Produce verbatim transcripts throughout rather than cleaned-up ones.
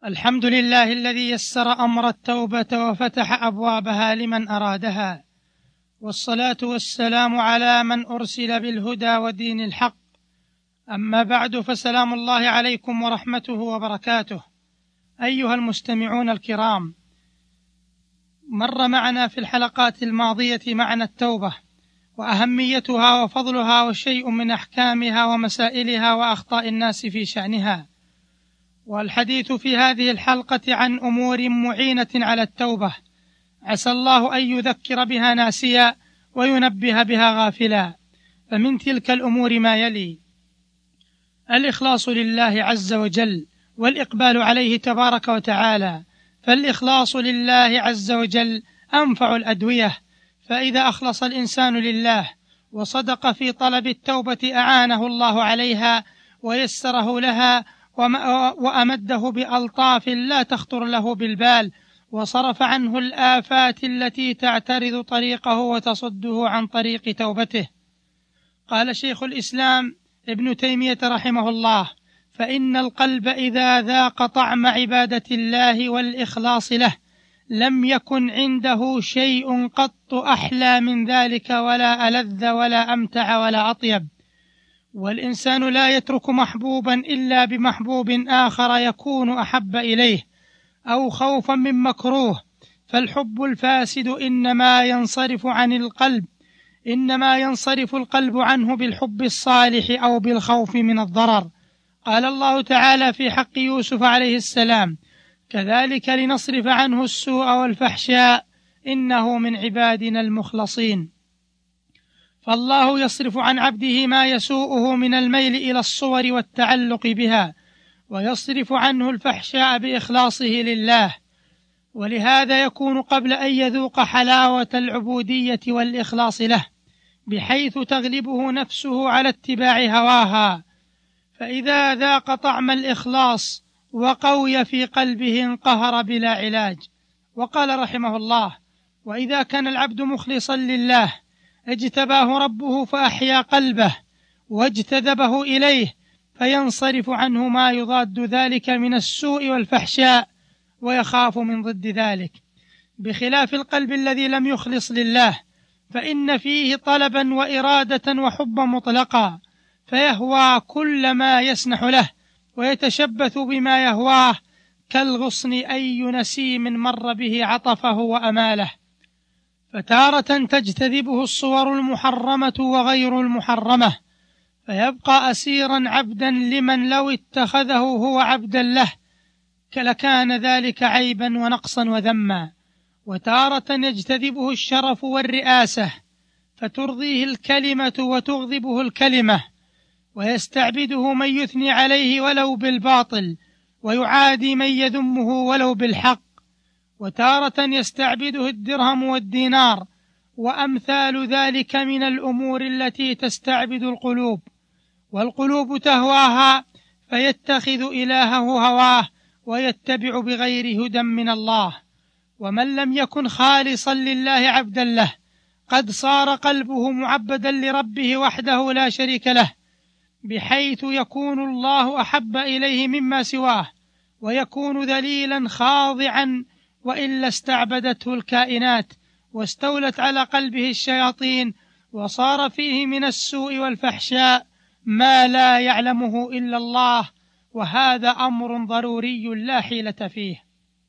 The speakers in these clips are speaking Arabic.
الحمد لله الذي يسر أمر التوبة وفتح أبوابها لمن أرادها، والصلاة والسلام على من أرسل بالهدى ودين الحق. أما بعد، فسلام الله عليكم ورحمته وبركاته. أيها المستمعون الكرام، مر معنا في الحلقات الماضية معنى التوبة وأهميتها وفضلها وشيء من أحكامها ومسائلها وأخطاء الناس في شأنها، والحديث في هذه الحلقة عن أمور معينة على التوبة، عسى الله أن يذكر بها ناسيا وينبه بها غافلا. فمن تلك الأمور ما يلي: الإخلاص لله عز وجل والإقبال عليه تبارك وتعالى. فالإخلاص لله عز وجل أنفع الأدوية، فإذا أخلص الإنسان لله وصدق في طلب التوبة أعانه الله عليها ويسره لها وأمده بألطاف لا تخطر له بالبال، وصرف عنه الآفات التي تعترض طريقه وتصده عن طريق توبته. قال شيخ الإسلام ابن تيمية رحمه الله: فإن القلب إذا ذاق طعم عبادة الله والإخلاص له لم يكن عنده شيء قط أحلى من ذلك، ولا ألذ ولا أمتع ولا أطيب. والإنسان لا يترك محبوبا إلا بمحبوب آخر يكون أحب إليه، أو خوفا من مكروه. فالحب الفاسد إنما ينصرف عن القلب إنما ينصرف القلب عنه بالحب الصالح أو بالخوف من الضرر. قال الله تعالى في حق يوسف عليه السلام: كذلك لنصرف عنه السوء والفحشاء إنه من عبادنا المخلصين. فالله يصرف عن عبده ما يسوءه من الميل إلى الصور والتعلق بها، ويصرف عنه الفحشاء بإخلاصه لله. ولهذا يكون قبل أن يذوق حلاوة العبودية والإخلاص له، بحيث تغلبه نفسه على اتباع هواها. فإذا ذاق طعم الإخلاص وقوي في قلبه انقهر بلا علاج. وقال رحمه الله: وإذا كان العبد مخلصا لله اجتباه ربه فأحيا قلبه واجتذبه إليه، فينصرف عنه ما يضاد ذلك من السوء والفحشاء ويخاف من ضد ذلك، بخلاف القلب الذي لم يخلص لله، فإن فيه طلبا وإرادة وحبا مطلقا، فيهوى كل ما يسنح له ويتشبث بما يهواه، كالغصن أي نسيم مر به عطفه وأماله. فتارة تجتذبه الصور المحرمة وغير المحرمة، فيبقى أسيرا عبدا لمن لو اتخذه هو عبدا له لكان ذلك عيبا ونقصا وذما. وتارة يجتذبه الشرف والرئاسة، فترضيه الكلمة وتغضبه الكلمة، ويستعبده من يثني عليه ولو بالباطل، ويعادي من يذمه ولو بالحق. وتارة يستعبده الدرهم والدينار وأمثال ذلك من الأمور التي تستعبد القلوب، والقلوب تهواها، فيتخذ إلهه هواه ويتبع بغير هدى من الله. ومن لم يكن خالصا لله عبدا له قد صار قلبه معبدا لربه وحده لا شريك له، بحيث يكون الله أحب إليه مما سواه، ويكون ذليلا خاضعا، وإلا استعبدته الكائنات واستولت على قلبه الشياطين، وصار فيه من السوء والفحشاء ما لا يعلمه إلا الله، وهذا أمر ضروري لا حيلة فيه.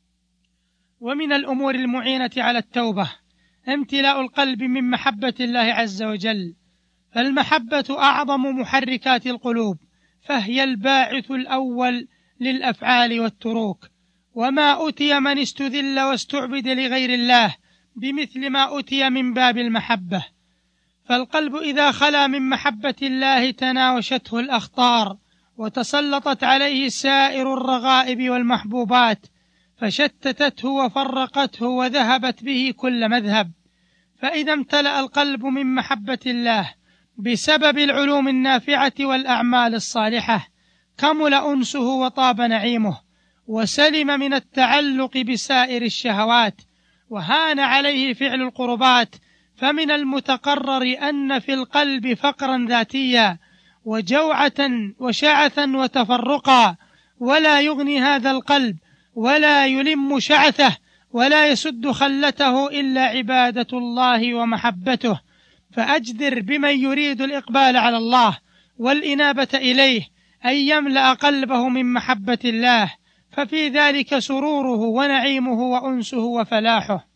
ومن الأمور المعينة على التوبة امتلاء القلب من محبة الله عز وجل، فالمحبة أعظم محركات القلوب، فهي الباعث الأول للأفعال والتروك. وما أتي من استذل واستعبد لغير الله بمثل ما أتي من باب المحبة. فالقلب إذا خلا من محبة الله تناوشته الأخطار، وتسلطت عليه سائر الرغائب والمحبوبات، فشتتته وفرقته وذهبت به كل مذهب. فإذا امتلأ القلب من محبة الله بسبب العلوم النافعة والأعمال الصالحة كمل أنسه وطاب نعيمه، وسلم من التعلق بسائر الشهوات، وهان عليه فعل القربات. فمن المتقرر أن في القلب فقرا ذاتيا وجوعة وشعثا وتفرقا، ولا يغني هذا القلب ولا يلم شعثه ولا يسد خلته إلا عبادة الله ومحبته. فأجدر بمن يريد الإقبال على الله والإنابة إليه أن يملأ قلبه من محبة الله، ففي ذلك سروره ونعيمه وأنسه وفلاحه.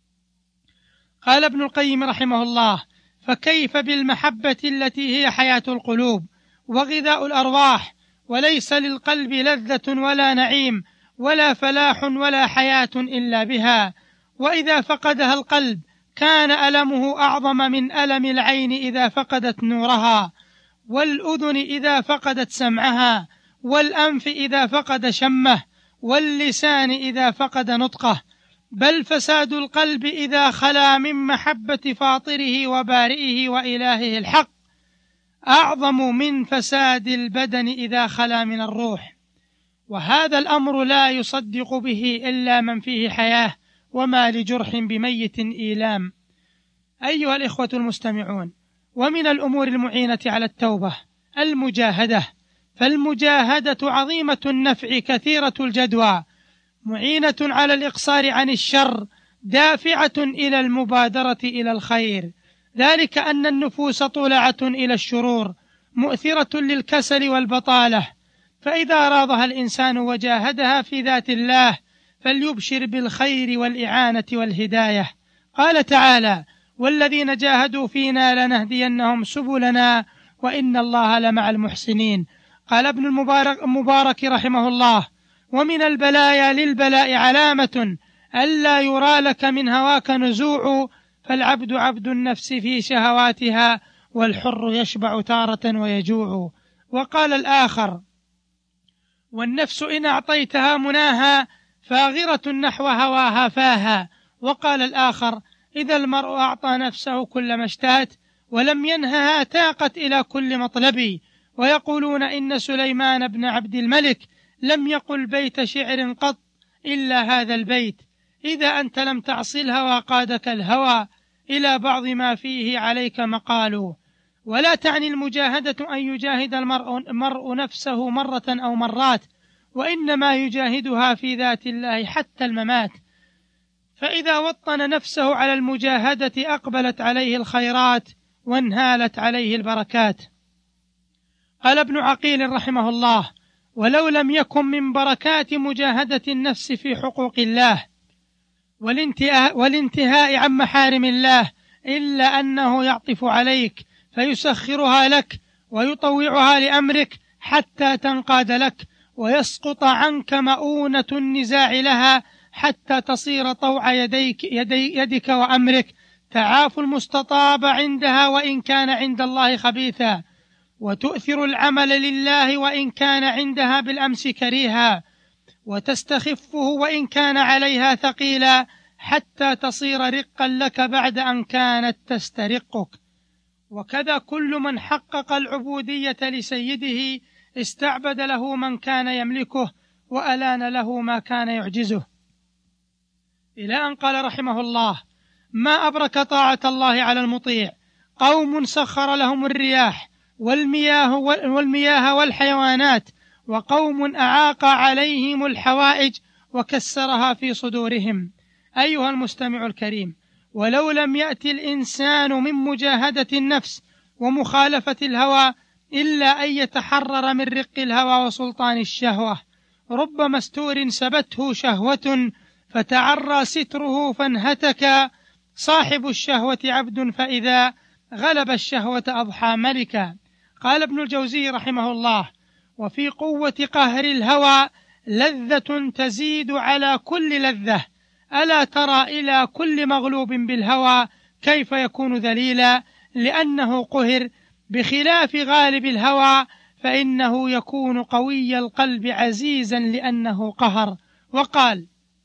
قال ابن القيم رحمه الله: فكيف بالمحبة التي هي حياة القلوب وغذاء الأرواح، وليس للقلب لذة ولا نعيم ولا فلاح ولا حياة إلا بها، وإذا فقدها القلب كان ألمه أعظم من ألم العين إذا فقدت نورها، والأذن إذا فقدت سمعها، والأنف إذا فقد شمه، واللسان إذا فقد نطقه. بل فساد القلب إذا خلا من محبة فاطره وبارئه وإلهه الحق أعظم من فساد البدن إذا خلا من الروح، وهذا الأمر لا يصدق به إلا من فيه حياة، وما لجرح بميت إيلام. أيها الإخوة المستمعون، ومن الأمور المعينة على التوبة المجاهدة، فالمجاهدة عظيمة النفع كثيرة الجدوى، معينة على الإقصار عن الشر، دافعة إلى المبادرة إلى الخير، ذلك أن النفوس طلعة إلى الشرور، مؤثرة للكسل والبطالة، فإذا راضها الإنسان وجاهدها في ذات الله فليبشر بالخير والإعانة والهداية. قال تعالى: والذين جاهدوا فينا لنهدينهم سبلنا وإن الله لمع المحسنين. قال ابن المبارك, المبارك رحمه الله: ومن البلايا للبلاء علامة ألا يرى لك من هواك نزوع، فالعبد عبد النفس في شهواتها، والحر يشبع تارة ويجوع. وقال الآخر: والنفس إن أعطيتها مناها فاغرة نحو هواها فاها. وقال الآخر: إذا المرء أعطى نفسه كل ما اشتهت ولم ينهها تاقت إلى كل مطلب. ويقولون إن سليمان بن عبد الملك لم يقل بيت شعر قط إلا هذا البيت: إذا أنت لم تعص الهوى قادك الهوى إلى بعض ما فيه عليك مقال. ولا تعني المجاهدة أن يجاهد المرء نفسه مرة أو مرات، وإنما يجاهدها في ذات الله حتى الممات، فإذا وطن نفسه على المجاهدة أقبلت عليه الخيرات وانهالت عليه البركات. قال ابن عقيل رحمه الله: ولو لم يكن من بركات مجاهدة النفس في حقوق الله والانتهاء, والانتهاء عن محارم الله إلا أنه يعطف عليك فيسخرها لك ويطوعها لأمرك حتى تنقاد لك، ويسقط عنك مؤونة النزاع لها حتى تصير طوع يديك, يدي يدك وأمرك، تعاف المستطاب عندها وإن كان عند الله خبيثا، وتؤثر العمل لله وإن كان عندها بالأمس كريها، وتستخفه وإن كان عليها ثقيلا، حتى تصير رقا لك بعد أن كانت تسترقك. وكذا كل من حقق العبودية لسيده استعبد له من كان يملكه وألان له ما كان يعجزه، إلى أن قال رحمه الله: ما أبرك طاعة الله على المطيع، قوم سخر لهم الرياح والمياه, والمياه والحيوانات، وقوم أعاق عليهم الحوائج وكسرها في صدورهم. أيها المستمع الكريم، ولو لم يأتي الإنسان من مجاهدة النفس ومخالفة الهوى إلا أن يتحرر من رق الهوى وسلطان الشهوة، رب مستور سبته شهوة فتعرى ستره فانهتك، صاحب الشهوة عبد فإذا غلب الشهوة أضحى ملكا. قال ابن الجوزي رحمه الله: وفي قوة قهر الهوى لذة تزيد على كل لذة، ألا ترى إلى كل مغلوب بالهوى كيف يكون ذليلا، لأنه قهر، بخلاف غالب الهوى فإنه يكون قوي القلب عزيزا لأنه قهر. وقال: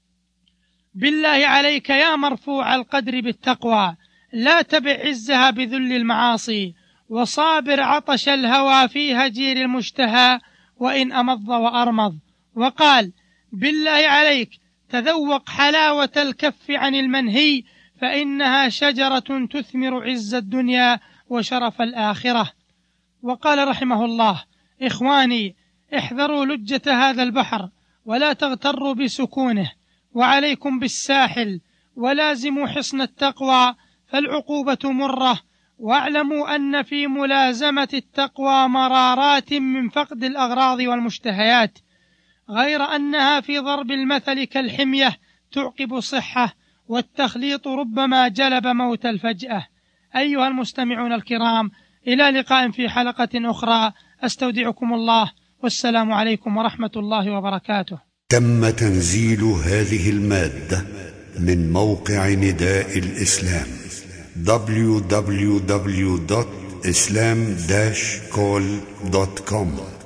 بالله عليك يا مرفوع القدر بالتقوى، لا تبع عزها بذل المعاصي، وصابر عطش الهوى في هجير المشتهى وإن أمض وأرمض. وقال: بالله عليك تذوق حلاوة الكف عن المنهي، فإنها شجرة تثمر عز الدنيا وشرف الآخرة. وقال رحمه الله: إخواني احذروا لجة هذا البحر، ولا تغتروا بسكونه، وعليكم بالساحل، ولازموا حصن التقوى فالعقوبة مرة، واعلموا أن في ملازمة التقوى مرارات من فقد الأغراض والمشتهيات، غير أنها في ضرب المثل كالحمية تعقب صحة، والتخليط ربما جلب موت الفجأة. أيها المستمعون الكرام، إلى لقاء في حلقة أخرى، أستودعكم الله، والسلام عليكم ورحمة الله وبركاته. تم تنزيل هذه المادة من موقع نداء الإسلام دبليو دبليو دبليو دوت إسلام داش كول دوت كوم.